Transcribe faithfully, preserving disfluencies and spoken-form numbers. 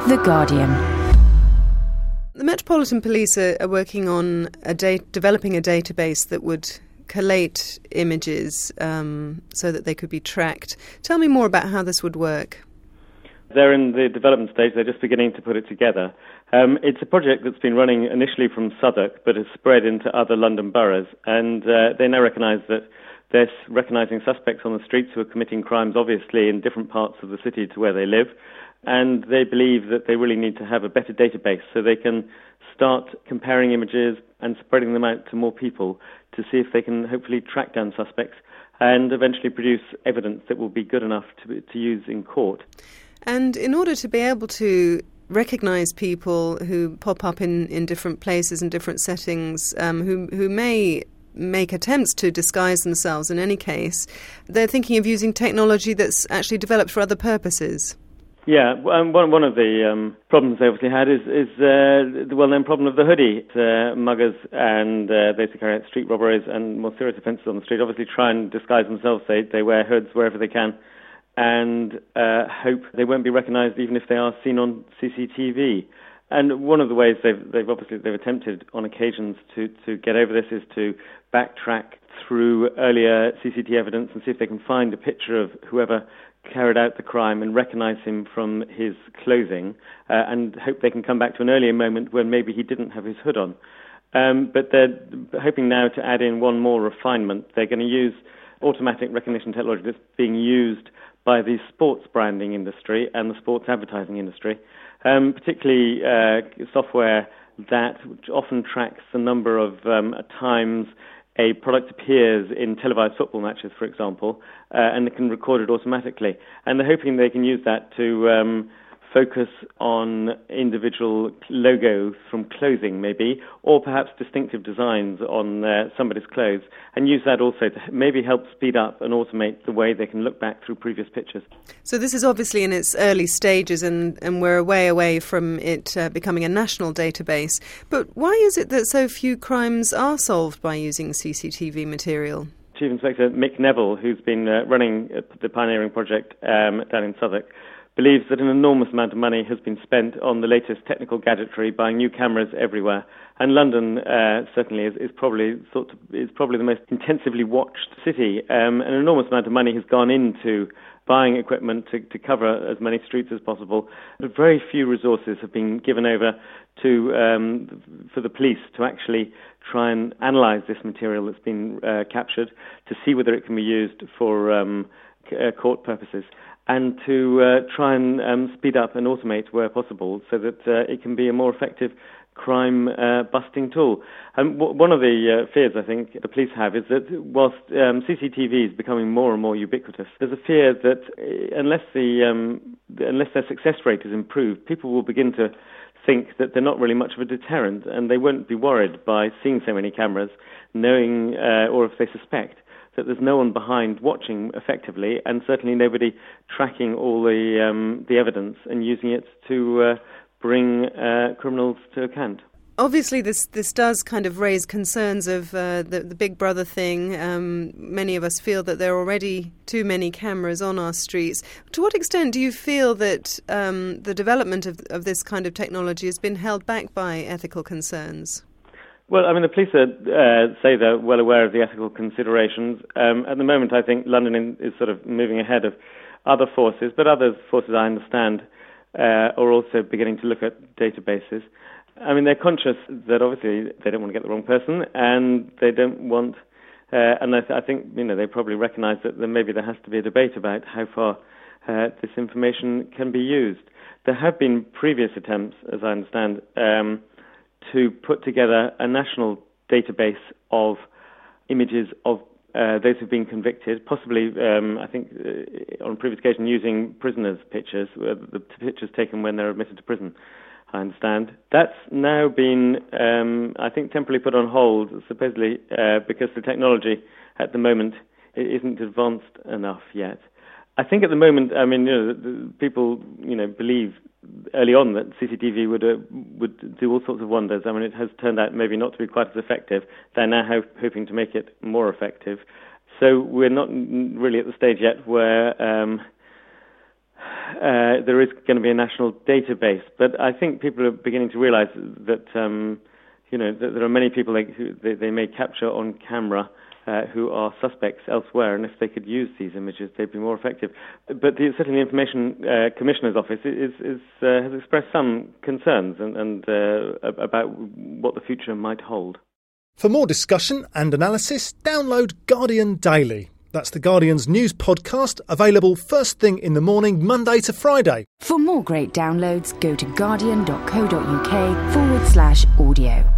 The Guardian. The Metropolitan Police are, are working on a da- developing a database that would collate images um, so that they could be tracked. Tell me more about how this would work. They're in the development stage. They're just beginning to put it together. Um, it's a project that's been running initially from Southwark, but has spread into other London boroughs. And uh, they now recognise that they're recognising suspects on the streets who are committing crimes, obviously, in different parts of the city to where they live. And they believe that they really need to have a better database so they can start comparing images and spreading them out to more people to see if they can hopefully track down suspects and eventually produce evidence that will be good enough to, to use in court. And in order to be able to recognise people who pop up in, in different places and different settings, um, who who may make attempts to disguise themselves in any case, they're thinking of using technology that's actually developed for other purposes. Yeah, um, one one of the um, problems they obviously had is, is uh, the well-known problem of the hoodie. Uh, muggers and uh, those who carry out street robberies and more serious offences on the street obviously try and disguise themselves. They, they wear hoods wherever they can and uh, hope they won't be recognised even if they are seen on C C T V. And one of the ways they've, they've obviously they've attempted on occasions to, to get over this is to backtrack through earlier C C T V evidence and see if they can find a picture of whoever carried out the crime and recognise him from his clothing uh, and hope they can come back to an earlier moment when maybe he didn't have his hood on. Um, but they're hoping now to add in one more refinement. They're going to use automatic recognition technology that's being used by the sports branding industry and the sports advertising industry, um, particularly uh, software that often tracks the number of um, times a product appears in televised football matches, for example, uh, and it can record it automatically. And they're hoping they can use that to um, focus on individual logos from clothing, maybe, or perhaps distinctive designs on uh, somebody's clothes, and use that also to maybe help speed up and automate the way they can look back through previous pictures. So this is obviously in its early stages, and, and we're way away from it uh, becoming a national database. But why is it that so few crimes are solved by using C C T V material? Chief Inspector Mick Neville, who's been uh, running the pioneering project um, down in Southwark, believes that an enormous amount of money has been spent on the latest technical gadgetry, buying new cameras everywhere. And London uh, certainly is, is probably thought to, is probably the most intensively watched city. Um, an enormous amount of money has gone into buying equipment to, to cover as many streets as possible, but very few resources have been given over to um, for the police to actually try and analyse this material that's been uh, captured to see whether it can be used for um, c- uh, court purposes, and to uh, try and um, speed up and automate where possible so that uh, it can be a more effective crime uh, busting tool. And w- one of the uh, fears I think the police have is that whilst um, C C T V is becoming more and more ubiquitous, there's a fear that uh, unless the um, unless their success rate is improved, people will begin to think that they're not really much of a deterrent, and they won't be worried by seeing so many cameras, knowing uh, or if they suspect that there's no one behind watching effectively, and certainly nobody tracking all the um, the evidence and using it to uh, bring uh, criminals to account. Obviously, this this does kind of raise concerns of uh, the, the Big Brother thing. Um, many of us feel that there are already too many cameras on our streets. To what extent do you feel that um, the development of, of this kind of technology has been held back by ethical concerns? Well, I mean, the police are, uh, say they're well aware of the ethical considerations. Um, at the moment, I think London in, is sort of moving ahead of other forces, but other forces, I understand, uh, are also beginning to look at databases. I mean, they're conscious that obviously they don't want to get the wrong person, and they don't want, uh, and I, th- I think, you know, they probably recognise that there, maybe there has to be a debate about how far uh, this information can be used. There have been previous attempts, as I understand, um, to put together a national database of images of uh, those who've been convicted, possibly, um, I think, uh, on a previous occasion using prisoners' pictures, uh, the pictures taken when they're admitted to prison, I understand. That's now been, um, I think, temporarily put on hold, supposedly uh, because the technology at the moment isn't advanced enough yet. I think at the moment, I mean, you know, the, the people, you know, believe early on that C C T V would uh, would do all sorts of wonders. I mean, it has turned out maybe not to be quite as effective. They're now ho- hoping to make it more effective. So we're not really at the stage yet where um, uh, there is going to be a national database. But I think people are beginning to realise that, um, you know, that there are many people like, who they, they may capture on camera uh, who are suspects elsewhere, and if they could use these images, they'd be more effective. But the, certainly the Information uh, Commissioner's Office is, is, uh, has expressed some concerns and, and uh, about what the future might hold. For more discussion and analysis, download Guardian Daily. That's The Guardian's news podcast, available first thing in the morning, Monday to Friday. For more great downloads, go to guardian.co.uk forward slash audio.